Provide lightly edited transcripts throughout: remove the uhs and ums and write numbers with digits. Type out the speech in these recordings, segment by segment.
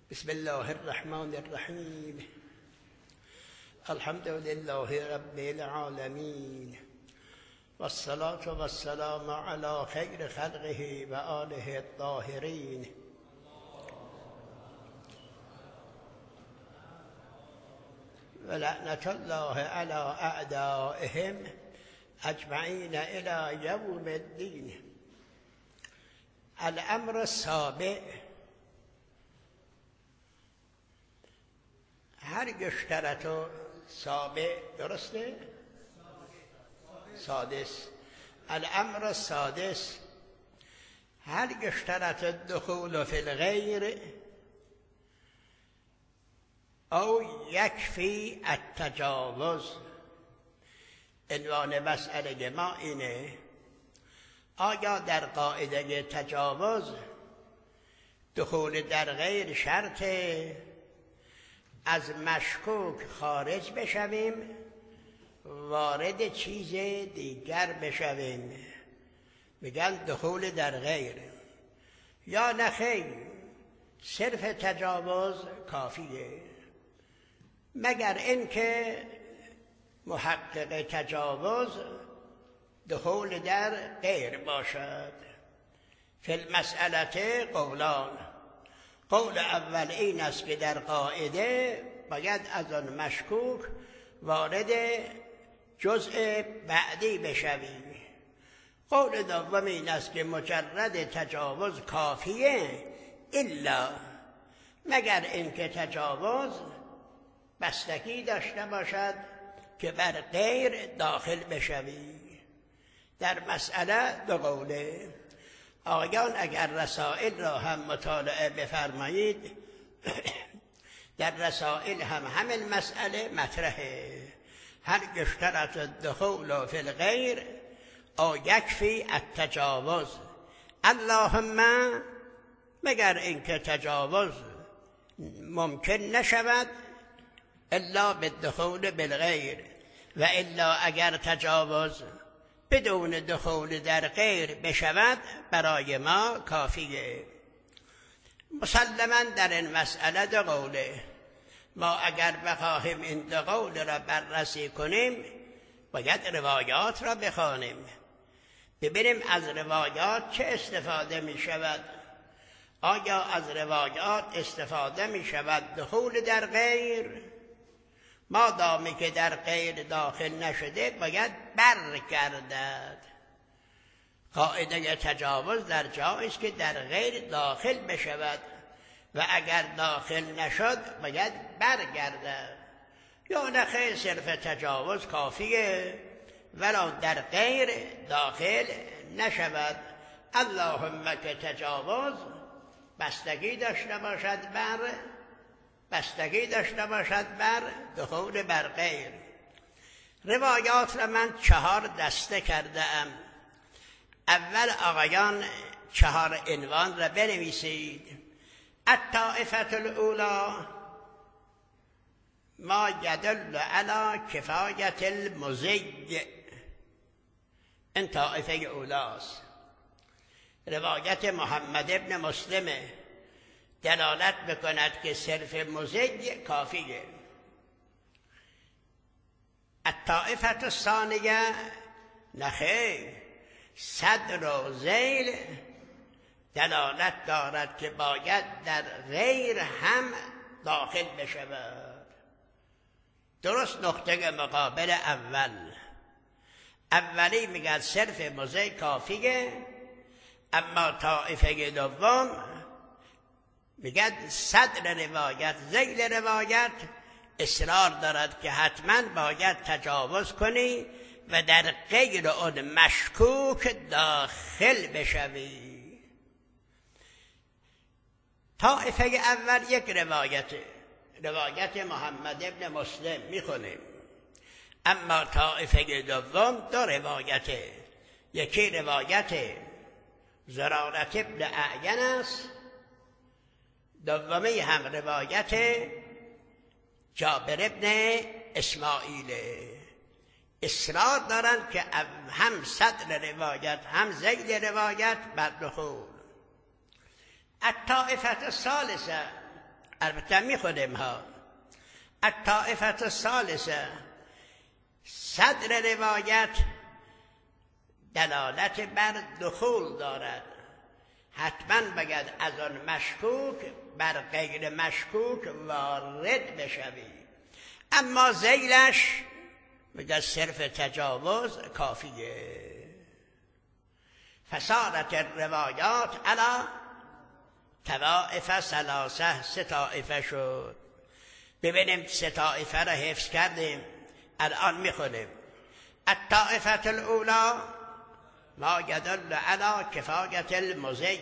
بسم الله الرحمن الرحیم. الحمد لله رب العالمین و الصلاة و السلام علی خیر خلقه و آله الطاهرین. و لعنت الله علی اعدائهم اجمعین الی یوم الدین. الامر السابع، هر اشترط سابع، درسته؟ سادس. الامر السادس، هر اشترط الدخول فی الغیر او یکفی التجاوز. عنوان مسئله ما اینه: آیا در قاعده تجاوز دخول در غیر شرطه از مشکوک خارج بشویم وارد چیز دیگر بشویم؟ میگن دخول در غیر، یا نخیر صرف تجاوز کافیه، مگر اینکه محقق تجاوز دخول در غیر باشد. فی المسئله قولان. قول اول این است که در قاعده باید از آن مشکوک وارد جزء بعدی بشویم. قول دوم این است که مجرد تجاوز کافیه، الا مگر اینکه تجاوز بستگی داشته باشد که بر غیر داخل بشویم. در مسئله دو قوله. آقایان اگر رسائل را هم مطالعه بفرمایید، در رسائل هم همین مسئله مطرحه: هل اشترط الدخول فی الغیر او یکفی التجاوز. اللهم مگر اینکه تجاوز ممکن نشود الا بالدخول بالغیر، و الا اگر تجاوز بدون دخول در غیر بشود برای ما کافیه. مسلماً در این مسئله دو قوله. ما اگر بخواهیم این دو قول را بررسی کنیم باید روایات را بخوانیم، ببینیم از روایات چه استفاده می شود. آیا از روایات استفاده می شود دخول در غیر؟ ما دامی که در غیر داخل نشده باید برگردد. قاعده تجاوز در جایی است که در غیر داخل بشود و اگر داخل نشد باید برگردد. یا نخیر صرف تجاوز کافیه ولو در غیر داخل نشود. اللهم که تجاوز بستگی داشته باشد بر دخول بر غیر. روایات را من 4 دسته کرده ام. اول آقایان 4 عنوان را بنویسید. الطائفة الاولی ما یدل علی کفایت المزی. این طائفه اولاست. روایت محمد ابن مسلمه دلالت بکند که صرف مزی کافیه. الطائفة الثانیه نخیر، صدر و ذیل دلالت دارد که باید در غیر هم داخل بشود. درست نقطه مقابل اولی میگن صرف مزی کافیه، اما طائفه دوم میگن صدر روایت ذیل روایت اصرار دارد که حتما باید تجاوز کنی و در غیر آن مشکوک داخل بشوی. طائفه اول یک روایت محمد ابن مسلم میخونیم، اما طائفه دوم 2 روایته. یکی روایت زرارة ابن اعین است، دومی هم روایت جابر ابن اسماعیل. اصرار دارند که هم صدر روایت هم ذیل روایت بر دخول. الطائفة الثالثة البته میخونیم ها. الطائفه الثالثه، صدر روایت دلالت بر دخول دارد، حتما باید از آن مشکوک بر غیر مشکوک وارد بشوی، اما ذیلش میگه صرف تجاوز کافیه. فصارت الروایات علی طوائف ثلاثه، 3 طائفه شد. ببینیم 3 طائفه را حفظ کردیم، الان میخونیم. الطائفه الاولی ما یدل علی کفایت المزی،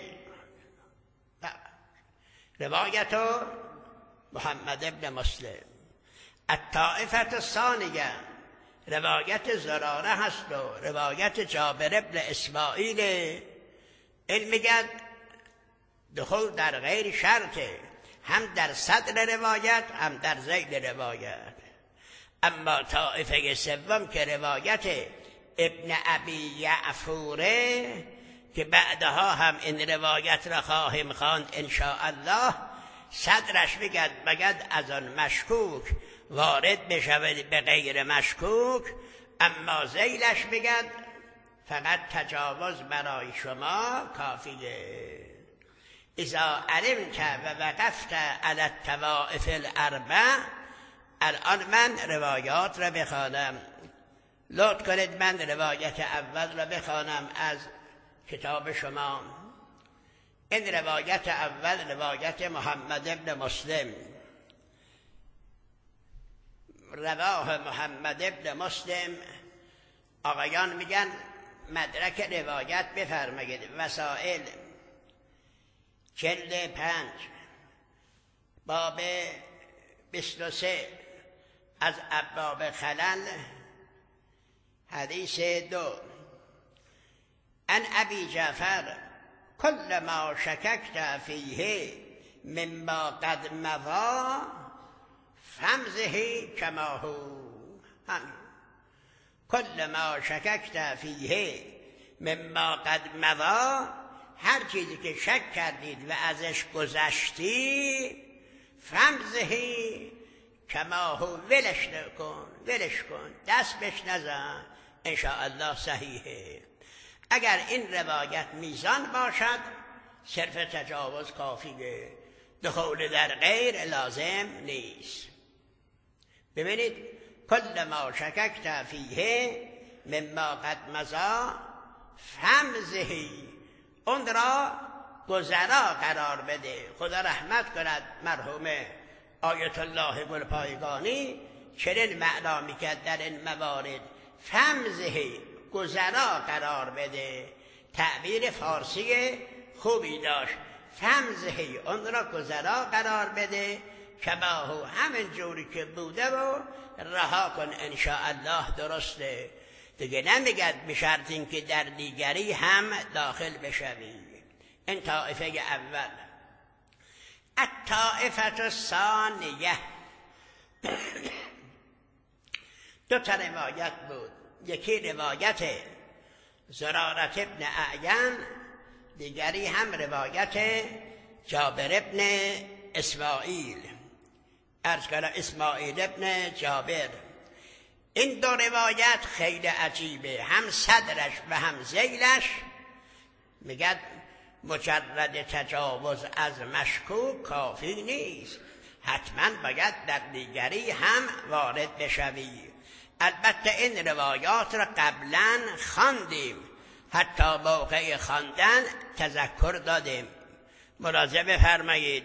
روایت محمد ابن مسلم. الطائفه الثانیه روایت زراره هست و روایت جابر ابن اسماعیل. این میگه دخول در غیر شرطه، هم در صدر روایت هم در ذیل روایت. اما طائفه سوم که روایت ابن ابی یعفوره که بعدها هم این روایت را خواهیم خواند ان شاء الله، صدرش میگد بگد از آن مشکوک وارد بشود به غیر مشکوک، اما ذیلش میگد فقط تجاوز برای شما کافیه. اذا علمت و وقفت علی الطوائف الاربع. الان من روایات را بخوانم، لطف کنید من روایت اول را بخوانم از کتاب شما. این روایت اول روایت محمد ابن مسلم. رواه محمد ابن مسلم. آقایان میگن مدرک روایت بفرمایید. وسائل جلد 5 باب 23 از ابواب خلل حدیث 2. عن ابی جعفر کل ما شککت فیه مما قد مضی فامضه کما هو. کل ما شککت فیه مما قد مضی، هر چیزی که شک کردید و ازش گذشتی، فامضه کما هو، ولش کن، دست بهش نزن، ان شاء الله صحیحه. اگر این روایت میزان باشد صرف تجاوز کافیه، دخول در غیر لازم نیست. ببینید کل ما شککت فیه مما قد مضی فامضه، اون را گذرا قرار بده. خدا رحمت کند مرحوم آیت الله گلپایگانی چنین معنا میکرد در این موارد. فامضه، گذرا قرار بده. تعبیر فارسی خوبی داشت. فامضه، اون را گذرا قرار بده، کما هو، همین جوری که بوده و رها کن، ان شاء الله درسته. دیگه نمیگد به شرط اینکه در دیگری هم داخل بشوی. این طائفه اول. الطائفه الثانیه، 2 روایت بود. یکی روایت زرارت ابن اعین، دیگری هم روایت جابر ابن اسماعیل، عرض کنم اسماعیل ابن جابر. این 2 روایت خیلی عجیبه، هم صدرش و هم ذیلش میگد مجرد تجاوز از مشکوک کافی نیست، حتما باید در دیگری هم وارد بشوی. البته این روایات را قبلا خواندیم، حتی موقع خواندن تذکر دادیم. ملاحظه بفرمایید.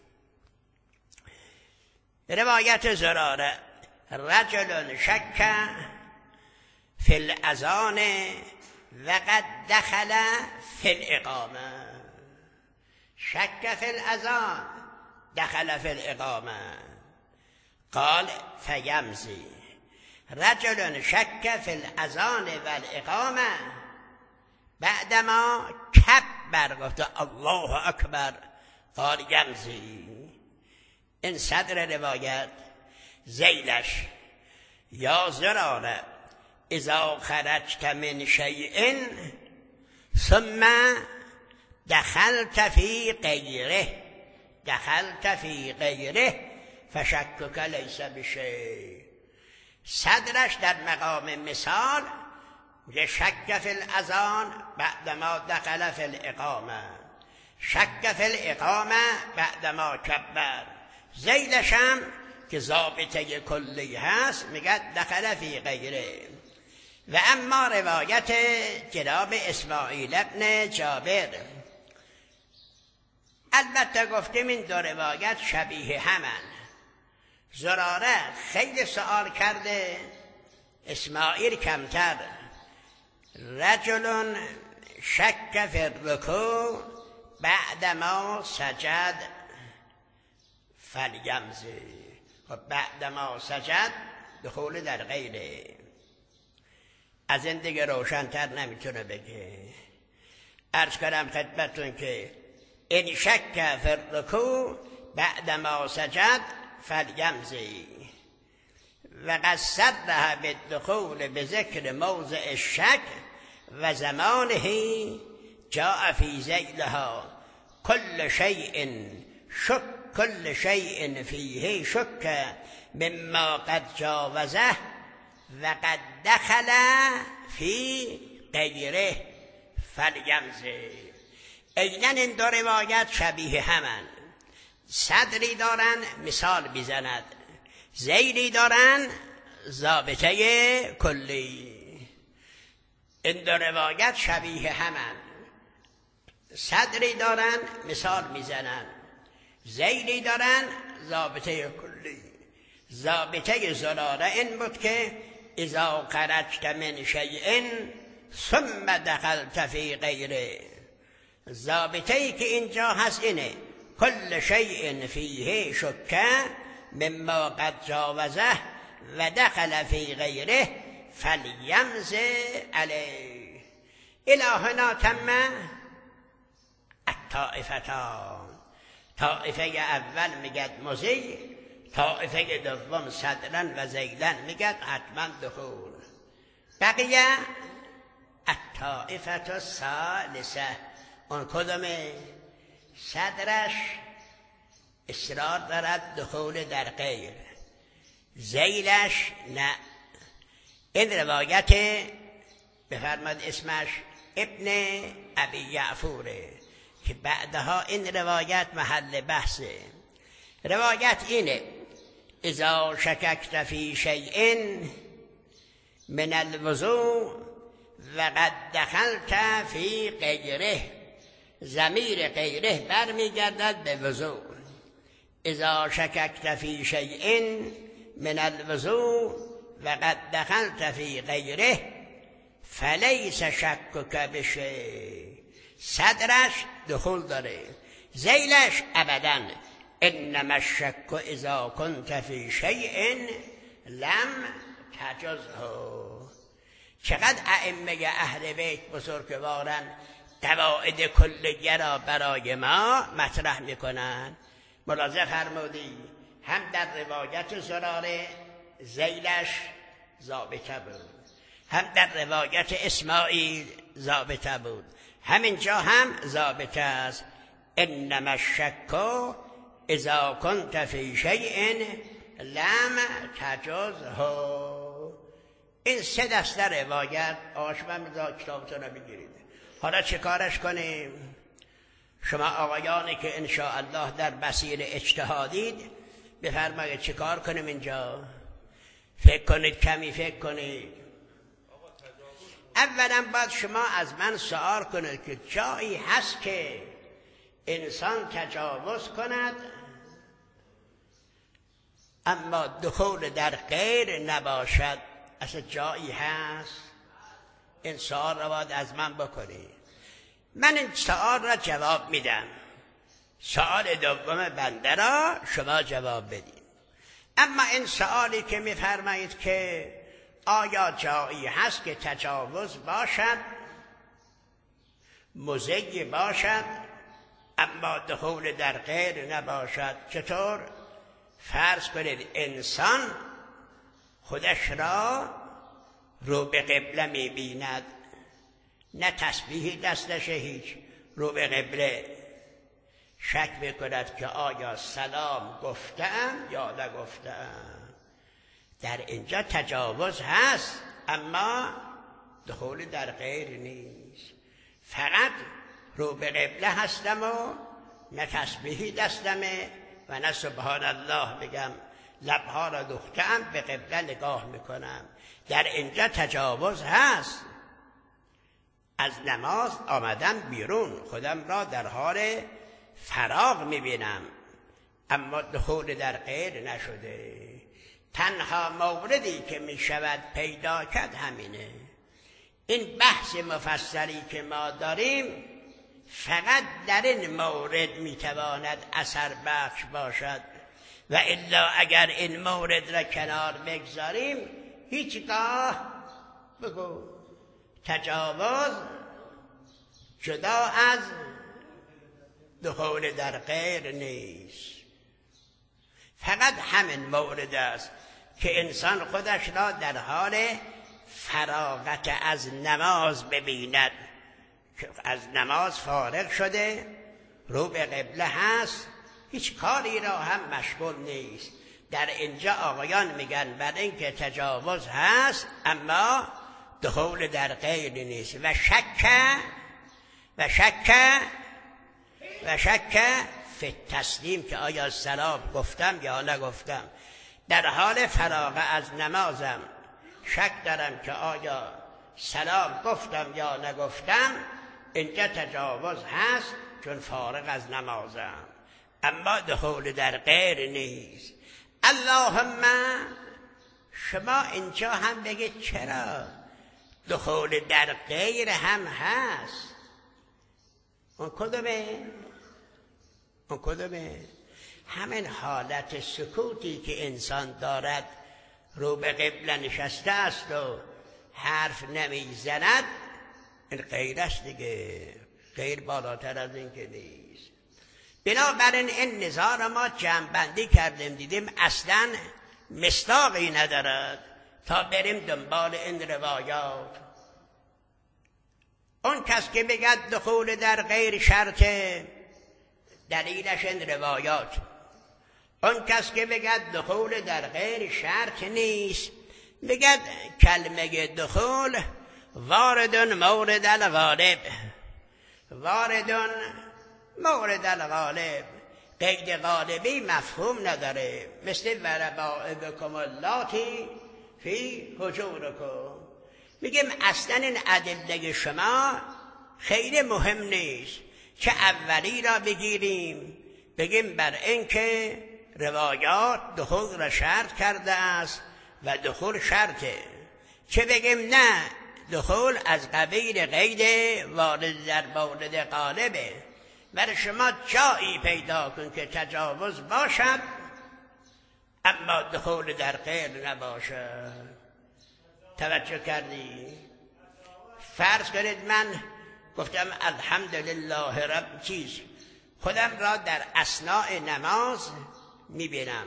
روایت زراره رجل شک فی الاذان وقد دخل فی الاقامه. شک فی الاذان دخل فی الاقامه. قال فیمضی. رجل شک فی الاذان والاقامه بعدما کبر، گفت الله اکبر، قال یمضی. این صدر روایت. ذیلش یا زراره اذا خرجت من شیء ثم دخلت فی غیره دخلت فی غیره فشکک لیس بشیء. صدرش در مقام مثال میگه شک فی الاذان بعدما دخل فی الاقامه، شک فی الاقامه بعدما کبر. ذیلش هم که ضابطه کلی هست میگه دخل فی غیره. و اما روایت جناب اسماعیل ابن جابر، البته گفتیم این دو روایت شبیه همن. زراره خیلی سوال کرده، اسماعیل کمتر. رجل شک فی الرکوع بعدما سجد فلیمضی. بعدما سجد دخول در غیره. از این دیگه روشن‌تر نمیتونه بگه. عرض کردم خدمتتون که این شک فی الرکوع بعدما سجد فلیمضی و قد صرح بالدخول بذکر موضع الشک و زمانه جاء فی ذیلها کل شیء فیه شک مما قد جاوزه و قد دخل فی غیره فلیمضی. عیناً این دو روایت شبیه همن. صدری دارن مثال میزند، ذیلی دارن ضابطه کلی. این دو روایت شبیه همن. صدری دارن مثال میزنن، ذیلی دارن ضابطه کلی. ضابطه زراره این بود که اذا خرجت من شیء ثم دخلت فی غیره. ضابطه ای که اینجا هست اینه کل شیء فیه شک مما قد جاوزه و دخل فی غیره فلیمضی علیه. الهنا تم الطائفتان. طائفه اول میگد مضی، طائفه دوم صدرن و ذیلن میگد حتما دخول. بقیه الطائفه الثالثه. اون کدومه؟ صدرش اصرار دارد دخول در غیر، ذیلش نه. این روایت بفرماد اسمش ابن ابی یعفوره که بعدها این روایت محل بحثه. روایت اینه اذا شککت فی شیء من الوضوء و قد دخلت فی غیره. ضمیر غیره برمیگردد به وضوء. اذا شککت فی شیء من الوضوء و قد دخلت فی غیره فلیس شکک بشیء. صدرش دخول داره، ذیلش ابداً. انما الشک اذا كنت فی شیء لم تجزه. چقدر ائمه اهل بیت بزرگوارن قواعد کلیه را برای ما مطرح میکنن. ملاحظه فرمودی هم در روایت زراره ذیلش ضابطه بود، هم در روایت اسماعیل ضابطه بود، همینجا هم ضابطه است. انما الشک اذا كنت فی شیء لم تجزه. این سه دسته روایت آشما میذار کتابتون رو بگیرید. حالا چه کارش کنیم؟ شما آقایانی که انشاءالله در مسیر اجتهادید بفرمایید چه کار کنیم اینجا؟ فکر کنید، کمی فکر کنید. اولا باید شما از من سوال کنید که جایی هست که انسان تجاوز کند اما دخول در غیر نباشد. اصلا جایی هست؟ این سوال را باید از من بکنید. من این سوال را جواب میدم، سوال دوم بنده را شما جواب بدید. اما این سوالی که میفرمایید که آیا جایی هست که تجاوز باشد، مزی باشد اما دخول در غیر نباشد، چطور؟ فرض کنید انسان خودش را رو به قبله میبیند، نه تسبیحی دستش، هیچ، رو به قبله. شک میکند که آیا سلام گفتم یا نگفتم. در اینجا تجاوز هست اما دخول در غیر نیست. فقط رو به قبله هستم و نه تسبیحی دستمه و نه سبحان الله میگم، لبها را دوختم به قبله نگاه میکنم. در اینجا تجاوز هست. از نماز آمدم بیرون، خودم را در حال فراغ میبینم اما دخول در غیر نشده. تنها موردی که میشود پیدا کرد همینه. این بحث مفصلی که ما داریم فقط در این مورد میتواند اثر بخش باشد و الا اگر این مورد را کنار بگذاریم هیچگاه بگو تجاوز جدا از دخول در غیر نیست. فقط همین مورد است که انسان خودش را در حال فراغت از نماز ببیند که از نماز فارغ شده، رو به قبله هست، هیچ کاری را هم مشغول نیست. در اینجا آقایان میگن برای اینکه تجاوز هست اما دخول در غیر نیست. و شک فی تسلیم که آیا سلام گفتم یا نگفتم. در حال فراغ از نمازم شک دارم که آیا سلام گفتم یا نگفتم، اینجا تجاوز هست چون فارغ از نمازم، اما دخول در غیر نیست. اللهم شما اینجا هم بگید چرا دخول در غیر هم هست. اون کدومه؟ همین حالت سکوتی که انسان دارد، رو به قبله نشسته است و حرف نمیزند، این غیر است دیگه. غیر بالاتر از این که نیست. بنابراین این نظام ما جمع‌بندی کردیم، دیدیم اصلا مصداقی ندارد تا بریم دنبال این روایات. اون کس که بگد دخول در غیر شرطه، دلیلش این روایات. اون کس که بگد دخول در غیر شرط نیست، بگد کلمه دخول واردن مورد الغالب، واردن مورد الغالب، قید غالبی مفهوم نداره. مثل وربائبکم اللاتی فی حجورکم. میگیم اصلا این ادله شما خیلی مهم نیست که اولی را بگیریم بگیم بر اینکه روایات دخول را شرط کرده است و دخول شرطه، چه بگیم نه دخول از قبیل قید وارد در مورد غالبه. برای شما جایی پیدا کن که تجاوز باشد اما دخول در غیر نباشد. توجه کردی؟ فرض کنید من گفتم الحمدلله رب چیز، خودم را در اثناء نماز میبینم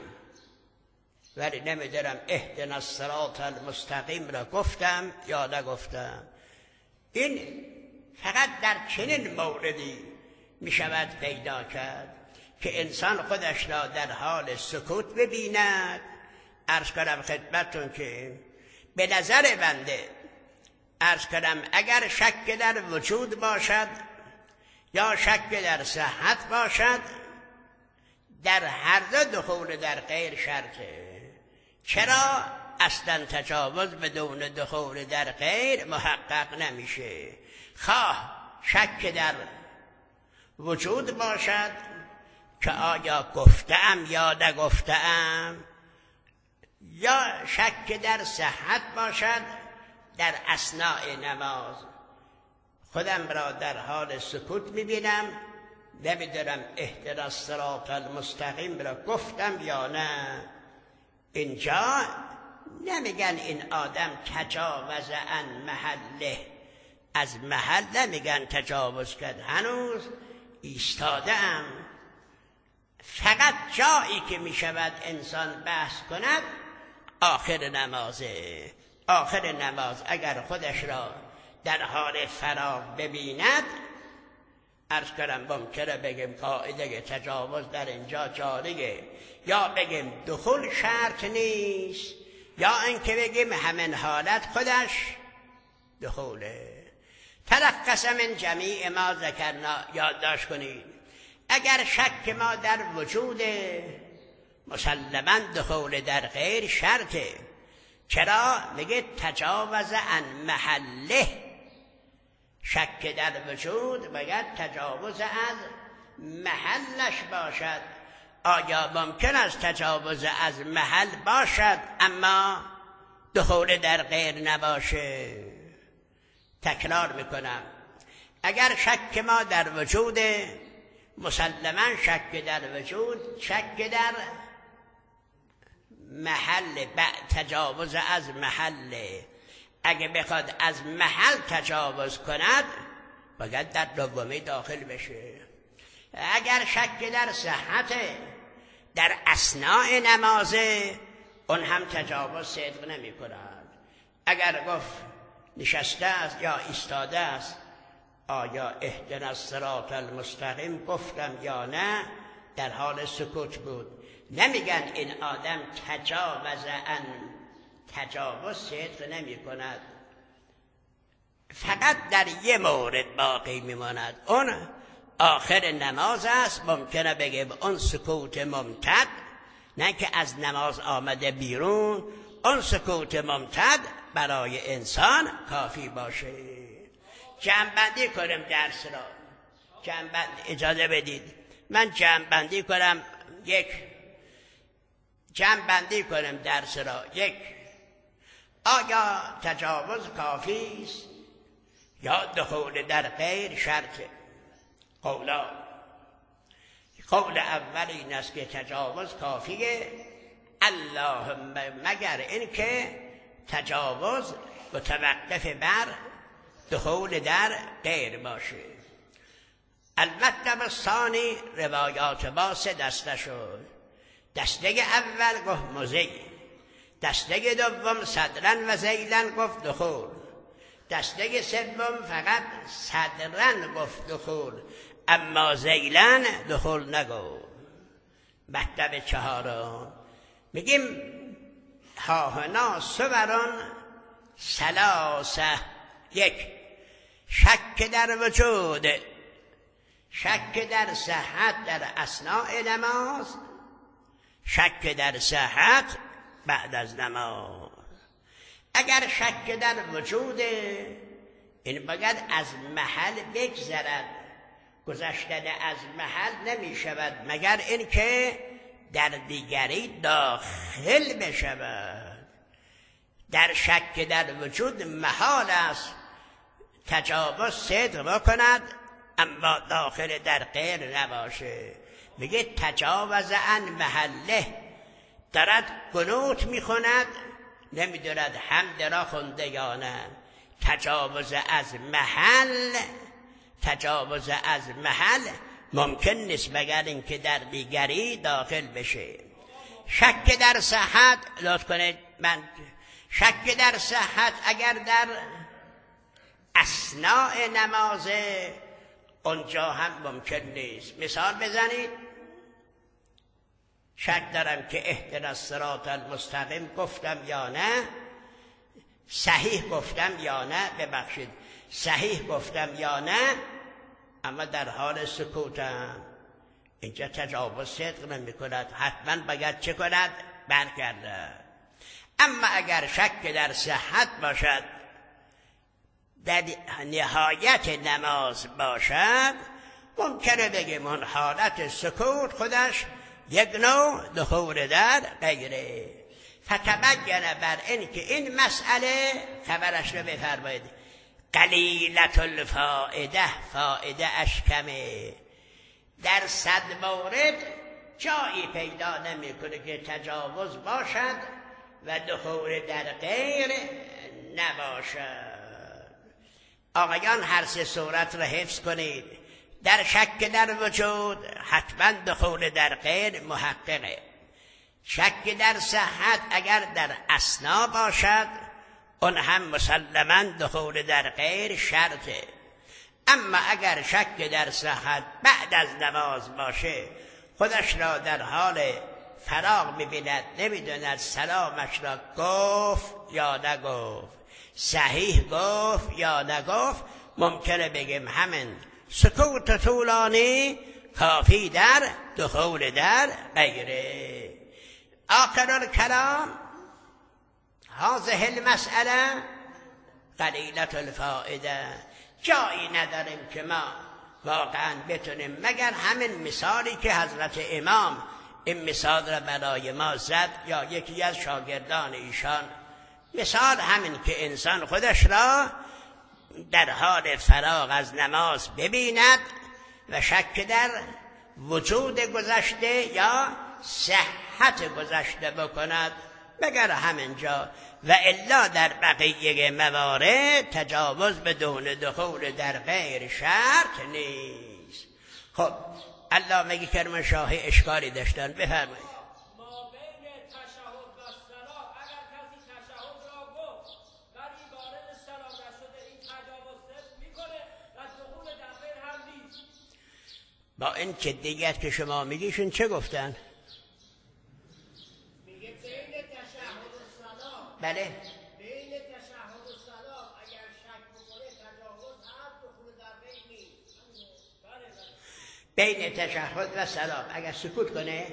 ولی نمیدونم اهدنا الصراط المستقیم را گفتم یا نگفتم. این فقط در چنین موردی میشود پیدا کرد که انسان خودش را در حال سکوت ببیند. عرض کنم خدمتون که به نظر بنده، عرض کنم اگر شک در وجود باشد یا شک در صحت باشد، در هر دو دخول در غیر شرطه. چرا؟ اصلا تجاوز بدون دخول در غیر محقق نمیشه. خواه شک در وجود باشد که آیا گفتم یا نگفتم، یا شک در صحت باشد در اثناء نماز. خودم را در حال سکوت میبینم، نمیدونم اهدنا الصراط المستقیم را گفتم یا نه. اینجا نمیگن این آدم تجاوز عن محله، از محل نمیگن تجاوز کرد، هنوز ایستادم. فقط جایی که میشود انسان بحث کند آخر نمازه. آخر نماز اگر خودش را در حال فراغ ببیند، عرض کردم ممکنه بگیم قاعده تجاوز در اینجا جاریه، یا بگیم دخول شرط نیست، یا اینکه بگیم همین حالت خودش دخوله. تلخص من جمیع ما ذکرنا، یادداشت کنید اگر شک ما در وجود مسلماً دخول در غیر شرطه. چرا؟ میگه تجاوز عن محله، شک در وجود باید تجاوز از محلش باشد. آیا ممکن است تجاوز از محل باشد اما دخول در غیر نباشه؟ تکرار میکنم، اگر شک ما در وجود مسلماً شک در وجود، شک در محل، تجاوز از محل، اگه بخواد از محل تجاوز کند باید در دومی داخل بشه. اگر شک در صحت در اثناء نمازه، اون هم تجاوز صدق نمی کند. اگر گفت نشسته است یا ایستاده است، آیا اهدنا الصراط المستقیم گفتم یا نه، در حال سکوت بود، نمیگن این آدم تجاوز صدق نمی کند. فقط در یه مورد باقی میماند، اون آخر نماز است. ممکنه بگیم اون سکوت ممتد، نه که از نماز آمده بیرون، اون سکوت ممتد برای انسان کافی باشه. جمع‌بندی کنیم درس را. اجازه بدید من جمع‌بندی کنم جمع‌بندی کنیم درس را. آیا تجاوز کافی است یا دخول در غیر شرطه؟ قول اول این است که تجاوز کافیه، اللهم مگر این که تجاوز متوقف بر دخول در غیر باشه. المطلب الثانی، روایات با سه دسته شد. دسته اول گفت مزی، دسته دوم صدرن و زیلن گفت دخول، دسته سوم فقط صدرن گفت دخول اما زیلن دخول نگفت. مطلب چهارم میگیم هاهنا صوران ثلاثه. شک در وجود، شک در صحت در اثناء نماز، شک در صحت بعد از نماز. اگر شک در وجود، این باید از محل بگذرد، گذشتن از محل نمی شود مگر این که در دیگری داخل بشود. در شک در وجود محال است تجاوز صدق بکند اما داخل در غیر نباشه. میگه تجاوز عن محله، دارد قنوت میخوند، نمیداند حمد را خونده یا نه. تجاوز از محل ممکن نیست مگر اینکه در دیگری داخل بشه. شک در صحت، لطف کنید شک در صحت اگر در اثناء نمازه، اونجا هم ممکن نیست. مثال بزنید، شک دارم که اهدنا الصراط المستقیم گفتم یا نه، صحیح گفتم یا نه، ببخشید صحیح گفتم یا نه، اما در حال سکوتم. اینجا تجاوز صدق نمی کند، حتما باید چه کند؟ برگردد. اما اگر شک در صحت باشد، در نهایت نماز باشد، ممکنه بگیم اون حالت سکوت خودش یک نوع دخول در غیره. فتبین بر این که این مسئله خبرش رو بفرمایید، قلیلت الفائده، فائده اش کمه. در 100 مورد جایی پیدا نمی کنه که تجاوز باشد و دخول در غیر نباشد. آقایان هر سه صورت را حفظ کنید. در شک در وجود حتما دخول در غیر محققه. شک در صحت اگر در اثنا باشد، اون هم مسلما دخول در غیر شرطه. اما اگر شک در صحت بعد از نماز باشه، خودش را در حال فراغ می‌بیند، نمی‌داند سلامش را گفت یا نگفت، صحیح گفت یا نگفت، ممکنه بگیم همین سکوت طولانی کافی در دخول در غیره. آخر الکلام هذه المسئله قلیلة الفائده. جایی نداریم که ما واقعا بتونیم مگر همین مثالی که حضرت امام این مثال را برای ما زد یا یکی از شاگردان ایشان. مثال همین که انسان خودش را در حال فراغ از نماز ببیند و شک در وجود گذشته یا صحت گذشته بکند، مگر همینجا، و الا در بقیه موارد تجاوز بدون دخول در غیر شرط نیست. خب علامه کرمانشاهی اشکالی داشتن، بفرمایید. ما بین تشهد و سلام اگر کسی تشهد را گفت ولی وارد سلام نشده، این تجاوز میکنه و دخول در غیر هم نیست. با این جدیت که شما میگیشون چه گفتن؟ میگه بین تشهد و سلام، بله بین تشهد و سلام اگر شک بکنه تجاوز هست، دخول در غیر نیست. بله بین تشهد و سلام اگر سکوت کنه،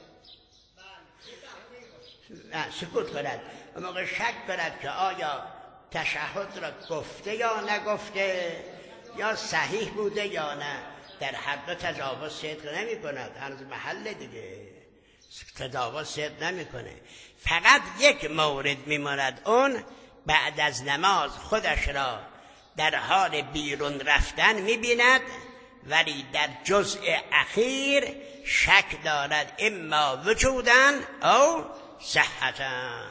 سکوت کند و موقع شک کند که آیا تشهد را گفته یا نگفته یا صحیح بوده یا نه، در هر دو تجاوز صدق نمی کند، هنوز محل دیگه تجاوز صدق نمی کنه. فقط یک مورد میماند، اون بعد از نماز خودش را در حال بیرون رفتن میبیند ولی در جزء اخیر شک دارد، اما وجوداً او صحتاً.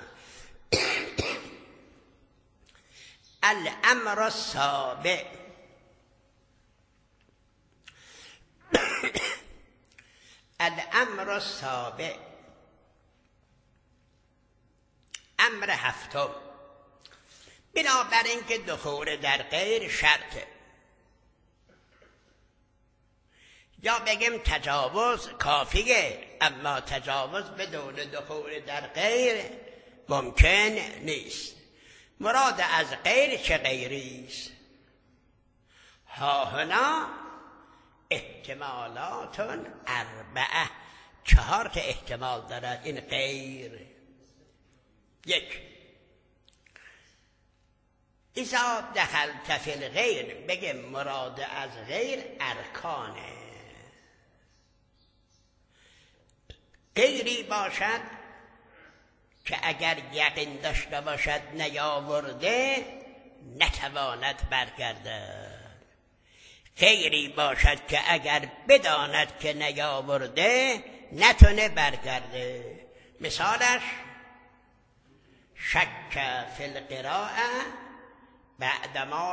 الامر السابع الامر السابع، امر هفتم، بنابراین که دخول در غیر شرطه، یا بگیم تجاوز کافیه اما تجاوز بدون دخول در غیر ممکن نیست. مراد از غیر چه غیری است؟ ها هنا احتمالات اربعه، 4 تا احتمال دارد این غیر. 1، اذا دخلت فی الغیر، بگه مراد از غیر ارکانه، غیری باشد که اگر یقین داشته باشد نیاورده نتواند برگردد، غیری باشد که اگر بداند که نیاورده نتونه برگرده. مثالش شک فی القراءه بعدما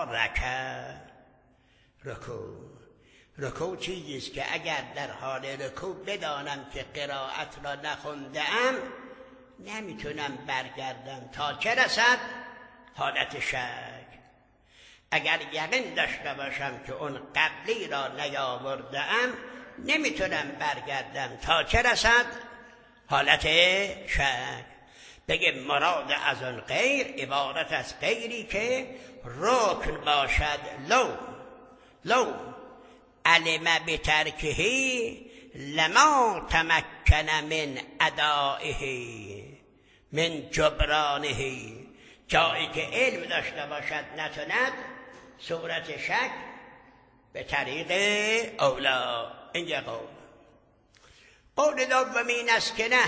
رکوع چیزیست که اگر در حال رکوع بدانم که قرائت را نخوندم نمیتونم برگردم تا چه رسد؟ حالت شک. اگر یقین داشته باشم که اون قبلی را نیاوردم نمیتونم برگردم تا چه رسد؟ حالت شک. بگه مراد از اون غیر عبارت از غیری که رکن باشد، لو علم بترکه لما تمکن من ادائه من جبرانه، جایی که علم داشته باشد نتوند، صورت شک به طریق اولا. این یک قول دومین است که نه،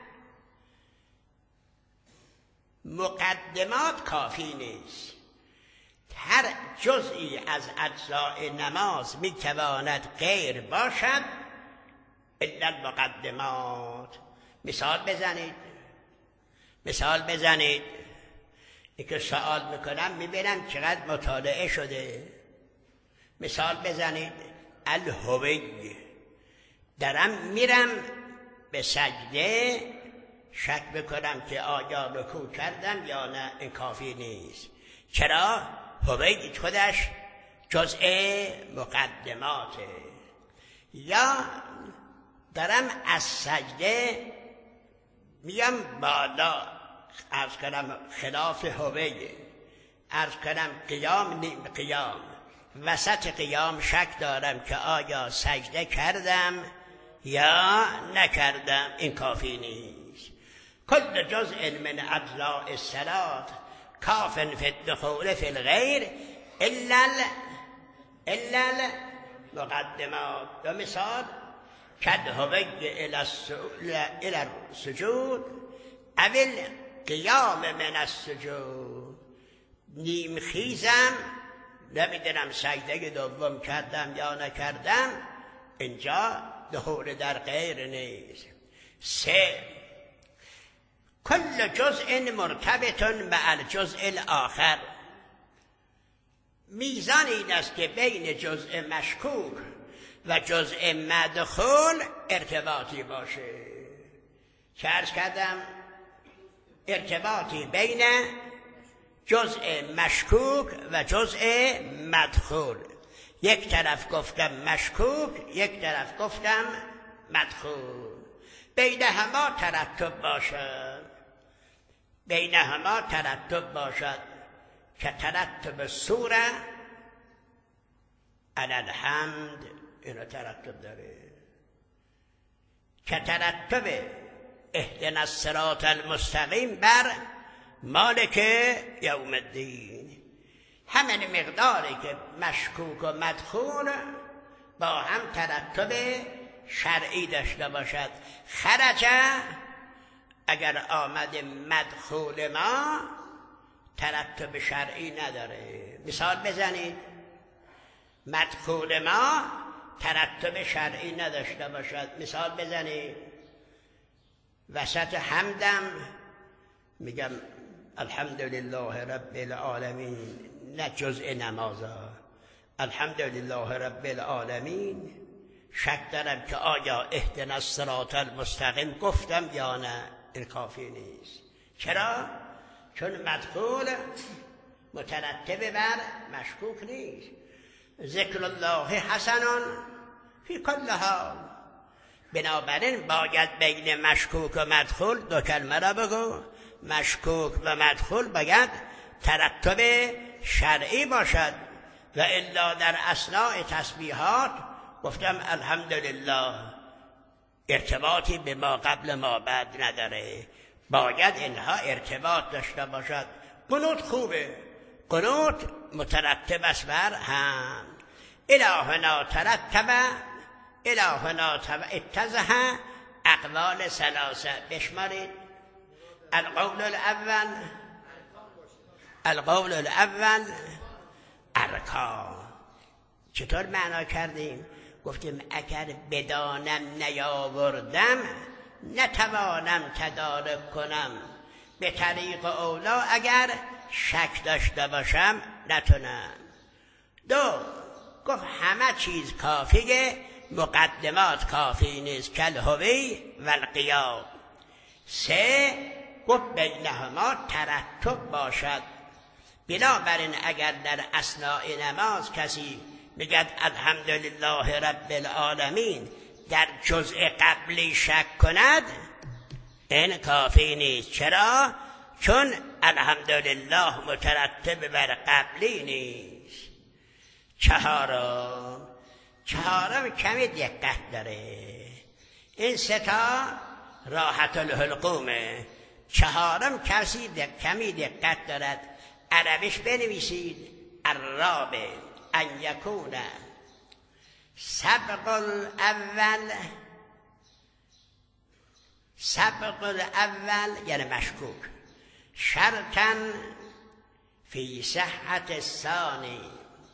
مقدمات کافی نیست، هر جزئی از اجزاء نماز میتواند غیر باشد الا المقدمات. مثال بزنید. این که سوال میکنم میبینم چقدر مطالعه شده. مثال بزنید. الهوی، درم میرم به سجده، شک بکنم که آیا رکوع کردم یا نه، این کافی نیست. چرا؟ هوی خودش جزء مقدمات. یا دارم از سجده میام بالا، عرض کنم خلاف هویه، عرض کنم قیام نیم قیام، وسط قیام شک دارم که آیا سجده کردم یا نکردم، این کافی نیست. کل جزء من اجزاء الصلاة کاف فی الدخول فی الغیر الا المقدمات. و مثال کالهوی الی السجود اول قیام من السجود، نیم خیزم نمیدونم سجده دوم کردم یا نکردم، اینجا دخول در غیر نیست. 3 کل جزء مرتبط مع الجزء الاخر، میزان این است که بین جزء مشکوک و جزء مدخول ارتباطی باشه. که عرض کردم ارتباطی بین جزء مشکوک و جزء مدخول، یک طرف گفتم مشکوک، یک طرف گفتم مدخول، بینهما ترتب باشد، بینهما ترتب باشد که ترتب سوره علی الحمد، اینو ترتب داره، که ترتب اهدنا الصراط المستقیم بر مالک یوم الدین. همین مقداری که مشکوک و مدخول با هم ترتب شرعی داشته باشد. خرج اگر آمد مدخول ما ترتب شرعی نداره. مثال بزنید. مدخول ما ترتب شرعی نداشته باشد. مثال بزنید. وسط حمدم میگم الحمدلله رب العالمین، نه جزء نمازا، الحمدلله رب العالمین، شک دارم که آیا اهدنا الصراط المستقیم گفتم یا نه، این کافی نیست. چرا؟ چون مدخول مترتب بر مشکوک نیست. ذکر الله حسن فی کل حال، بنابراین باید بین مشکوک و مدخول دو کلمه را بگو. مشکوک و مدخول باید ترتب شرعی باشد و الا در اثناء تسبیحات گفتم الحمدلله ارتباطی به ما قبل ما بعد نداره، باید اینها ارتباط داشته باشد. قنوت خوبه، قنوت مترتب است بر هم. الهنا ترتب، الهنا اتضح اقوال ثلاثه، بشمارید. القول الاول ارکان. چطور معنا کردیم؟ گفتیم اگر بدانم نیاوردم نتوانم تدارک کنم، به طریق اولا اگر شک داشته باشم نتونم. 2 گفت همه چیز کافیه، مقدمات کافی نیست، کالهوی و القیام. 3 گفت بینهما ترتب باشد. بنابراین اگر در اثناء نماز کسی بگد الحمدلله رب العالمین در جزء قبلی شک کند، این کافی نیست. چرا؟ چون الحمدلله مترتب بر قبلی نیست. 4 کمی دقت داره. این 3 راحت الحلقومه. 4 کمی دقت دارد. عربیش بنویسید. الرابع ان یکون سبق الاول یعنی مشکوک شرطا فی صحت الثانی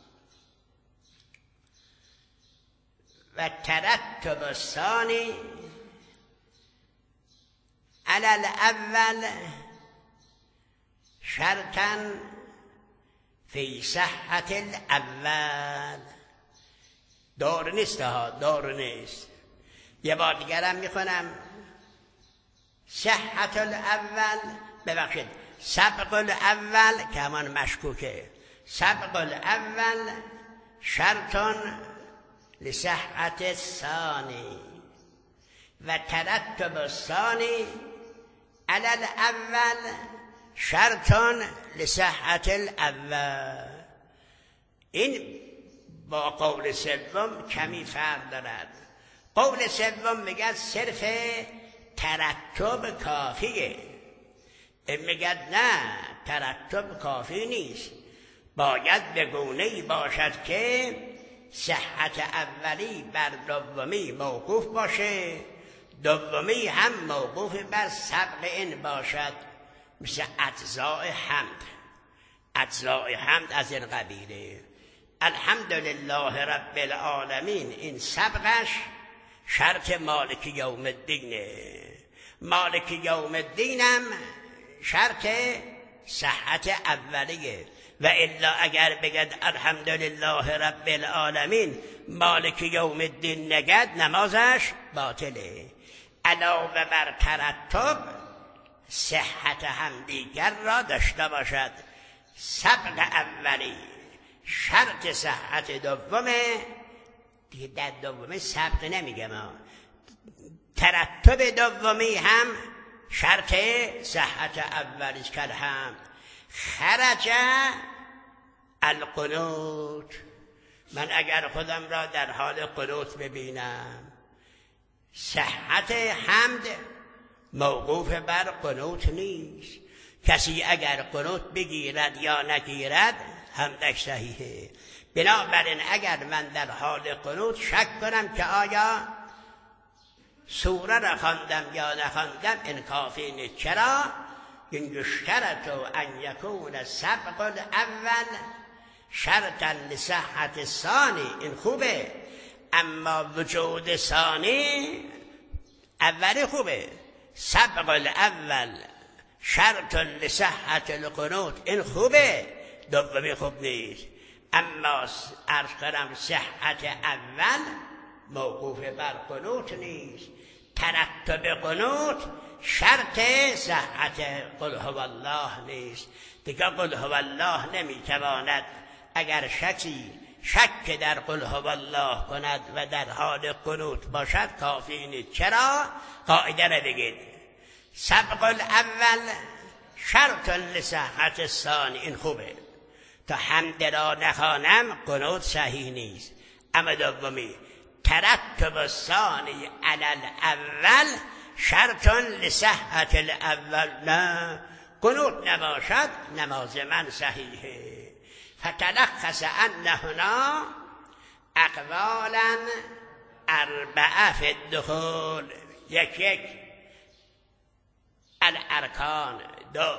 و ترتب الثانی علی الاول شرطا فی صحت الاول. دور نیست ها، دور نیست. یه بار دیگرم میخونم. صحت الاول، ببخشید سبق الاول که همان مشکوکه. سبق الاول شرط لصحت الثانی و ترتب الثانی علی الاول شرط لصحت الاول. این با قول سوم کمی فرق دارد. قول سوم میگه صرف ترتب کافیه، این میگه نه، ترتب کافی نیست، باید به گونه‌ای باشد که صحت اولی بر دومی موقوف باشه، دومی هم موقوف بر سبق این باشد، مثل اجزاء حمد. اجزاء حمد از این قبیله. الحمدلله رب العالمین، این سبقش شرط مالک یوم الدینه. مالک یوم الدینم شرط صحت اولیه، و الا اگر بگد الحمدلله رب العالمین مالک یوم الدین نگد، نمازش باطله. علاوه بر ترتب صحت هم دیگر را داشته باشد. سبق اولی شرط صحت دومه دیگه، در دومه سبق نمیگه ما، ترتب دومی هم شرط صحت اولیش که هم خرج القنوت. من اگر خودم را در حال قنوت ببینم، صحت حمد موقوف بر قنوت نیست. کسی اگر قنوت بگیرد یا نگیرد حمدش صحیحه. بنابراین اگر من در حال قنوت شک کنم که آیا سوره را خواندم یا نخواندم، این کافی نیست. چرا؟ این یشترط ان یکون سبق الاول شرطا لصحت الثانی، این خوبه، اما وجود ثانی اولی خوبه. سبق الاول شرط لصحت القنوت، این خوبه، دومی خوب نیست. اما عرض کنم صحت اول موقوف بر قنوت نیست. ترتب قنوت شرط صحت قل هو الله نیست. دیگه قل هو الله نمیتواند، اگر شکی شک در قل هو الله کند و در حال قنوت باشد کافی نیست. چرا؟ قاعده را بگید، سبق الاول شرط لصحت الثانی، این خوبه. تا حمد را نخوانم قنوت صحیح نیست. اما دومی ترتب الثانی علی الاول شرط لصحت الاول، نه قنوت نباشد نماز من صحیحه. فتلخص ان هنا اقوالا اربعه فی الدخول، یک الارکان، دو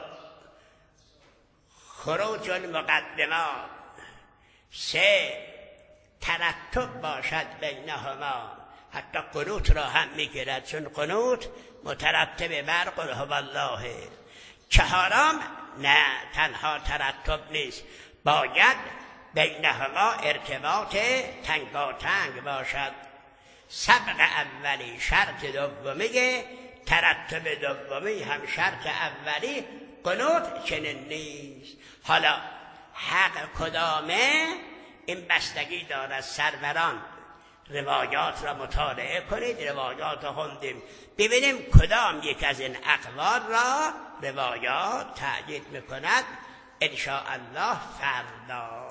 خروج المقدمات، سه ترتب باشد بینهما، حتی قنوت را هم میگیرد چون قنوت مترتب بر قل هو الله. چهارم نه تنها ترتب نیست، باید بینهما ارتباط تنگاتنگ باشد. سبق اولی شرط دومی، ترتب دومی هم شرط اولی، قنوت چنین نیست. حالا حق کدامه؟ این بستگی دارد. سروران روایات را مطالعه کنید، روایات را خوندیم، ببینیم کدام یک از این اقوال را روایات تأیید میکند. ان شاء الله فردا